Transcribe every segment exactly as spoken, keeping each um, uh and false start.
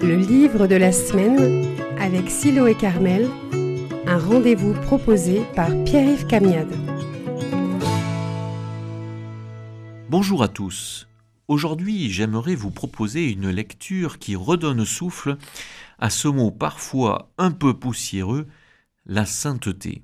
Le livre de la semaine avec Siloé Carmel, un rendez-vous proposé par Pierre-Yves Camiade. Bonjour à tous. Aujourd'hui, j'aimerais vous proposer une lecture qui redonne souffle à ce mot parfois un peu poussiéreux, la sainteté.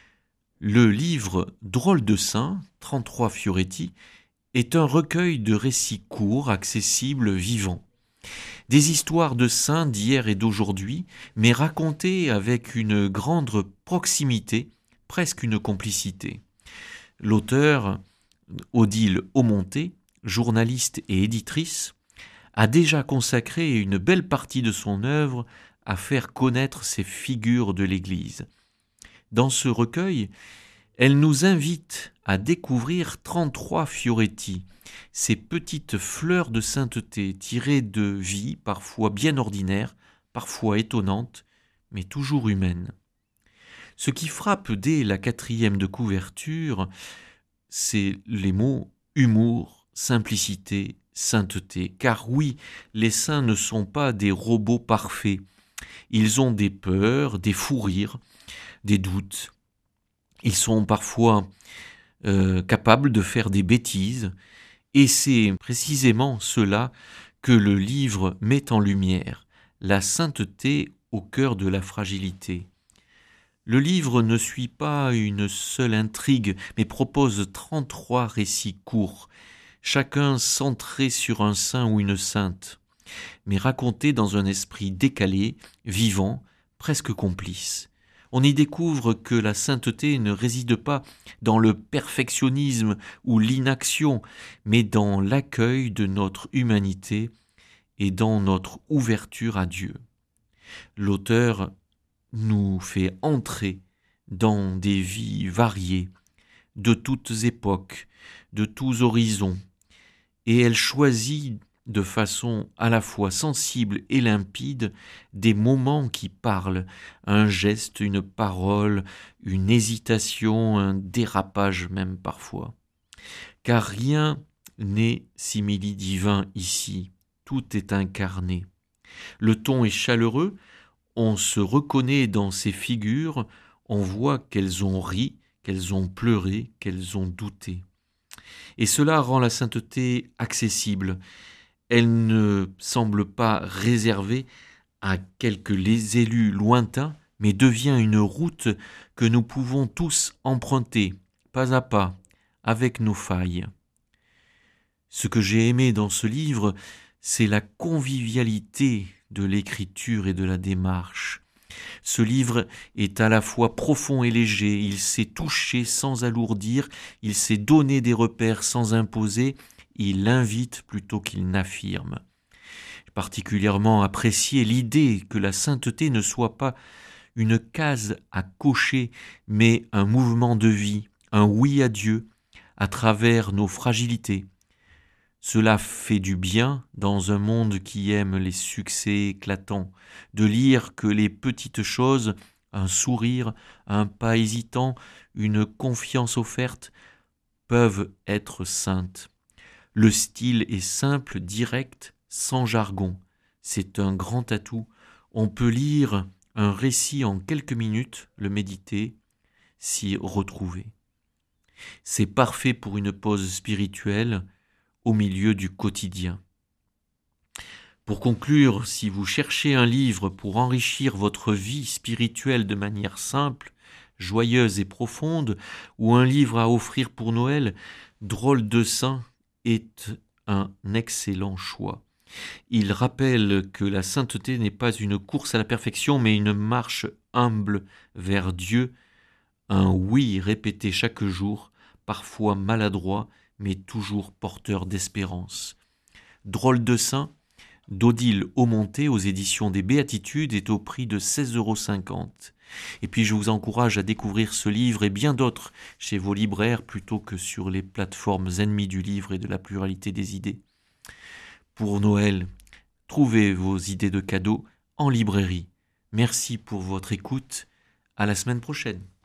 Le livre Drôle de saint, trente-trois Fioretti, est un recueil de récits courts, accessibles, vivants. Des histoires de saints d'hier et d'aujourd'hui, mais racontées avec une grande proximité, presque une complicité. L'auteur, Odile Aumonté, journaliste et éditrice, a déjà consacré une belle partie de son œuvre à faire connaître ces figures de l'Église. Dans ce recueil, elle nous invite à découvrir trente-trois Fioretti, ces petites fleurs de sainteté tirées de vies parfois bien ordinaires, parfois étonnantes, mais toujours humaines. Ce qui frappe dès la quatrième de couverture, c'est les mots humour, simplicité, sainteté. Car oui, les saints ne sont pas des robots parfaits. Ils ont des peurs, des fous rires, des doutes. Ils sont parfois euh, capables de faire des bêtises, et c'est précisément cela que le livre met en lumière, la sainteté au cœur de la fragilité. Le livre ne suit pas une seule intrigue, mais propose trente-trois récits courts, chacun centré sur un saint ou une sainte, mais raconté dans un esprit décalé, vivant, presque complice. On y découvre que la sainteté ne réside pas dans le perfectionnisme ou l'inaction, mais dans l'accueil de notre humanité et dans notre ouverture à Dieu. L'auteur nous fait entrer dans des vies variées, de toutes époques, de tous horizons, et elle choisit de façon à la fois sensible et limpide des moments qui parlent, un geste, une parole, une hésitation, un dérapage même parfois. Car rien n'est simili-divin ici, tout est incarné. Le ton est chaleureux, on se reconnaît dans ces figures, on voit qu'elles ont ri, qu'elles ont pleuré, qu'elles ont douté. Et cela rend la sainteté accessible. Elle ne semble pas réservée à quelques les élus lointains, mais devient une route que nous pouvons tous emprunter, pas à pas, avec nos failles. Ce que j'ai aimé dans ce livre, c'est la convivialité de l'écriture et de la démarche. Ce livre est à la fois profond et léger, il sait toucher sans alourdir, il sait donner des repères sans imposer, il invite plutôt qu'il n'affirme. J'ai particulièrement apprécié l'idée que la sainteté ne soit pas une case à cocher, mais un mouvement de vie, un oui à Dieu, à travers nos fragilités. Cela fait du bien dans un monde qui aime les succès éclatants, de lire que les petites choses, un sourire, un pas hésitant, une confiance offerte, peuvent être saintes. Le style est simple, direct, sans jargon. C'est un grand atout. On peut lire un récit en quelques minutes, le méditer, s'y retrouver. C'est parfait pour une pause spirituelle au milieu du quotidien. Pour conclure, si vous cherchez un livre pour enrichir votre vie spirituelle de manière simple, joyeuse et profonde, ou un livre à offrir pour Noël, Drôle de saint est un excellent choix. Il rappelle que la sainteté n'est pas une course à la perfection, mais une marche humble vers Dieu, un oui répété chaque jour, parfois maladroit, mais toujours porteur d'espérance. Drôle de saint, d'Odile Aumonté aux éditions des Béatitudes est au prix de seize euros cinquante. Et puis je vous encourage à découvrir ce livre et bien d'autres chez vos libraires plutôt que sur les plateformes ennemies du livre et de la pluralité des idées. Pour Noël, trouvez vos idées de cadeaux en librairie. Merci pour votre écoute. À la semaine prochaine.